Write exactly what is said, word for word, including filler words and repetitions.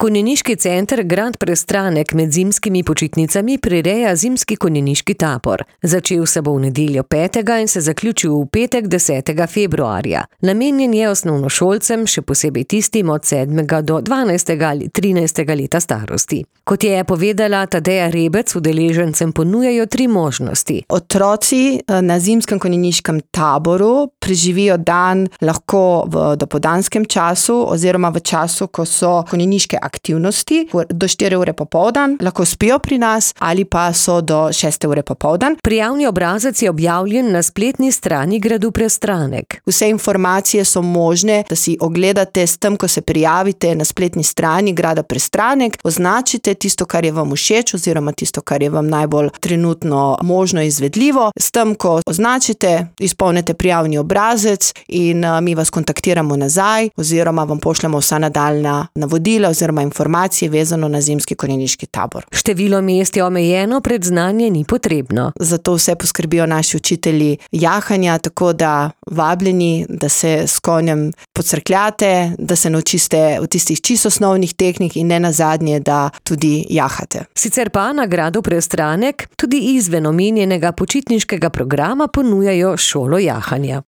Konjeniški center Grad Prestranek med zimskimi počitnicami prireja zimski konjeniški tabor. Začel se bo v nedeljo petega in se zaključil v petek desetega februarja. Namenjen je osnovnošolcem, še posebej tistim od sedmega do dvanajstega ali trinajstega leta starosti. Kot je povedala Tadeja Rebec, udeležencem ponujajo tri možnosti. Otroci na zimskem konjeniškem taboru preživijo dan lahko v dopoldanskem času oziroma v času, ko so konjeniške aktivnosti do štiri ure popoldan, lahko spijo pri nas ali pa so do šeste ure popoldan. Prijavni obrazec je objavljen na spletni strani Gradu Prestranek. Vse informacije so možne, da si ogledate s tem, ko se prijavite na spletni strani Grada Prestranek, označite tisto, kar je vam všeč oziroma tisto, kar je vam najbolj trenutno možno izvedljivo. S tem, ko označite, izpolnite prijavni obrazec in mi vas kontaktiramo nazaj oziroma vam pošljemo vsa nadaljnja navodila oziroma informacije vezano na zimski konjeniški tabor. Število mest je omejeno, predznanje ni potrebno. Zato vse poskrbijo naši učitelji jahanja, tako da vabljeni, da se s konjem pocrkljate, da se naučite v tistih čisto osnovnih tehnik in ne nazadnje, da tudi jahate. Sicer pa na Gradu Prestranek tudi izven omenjenega počitniškega programa ponujajo šolo jahanja.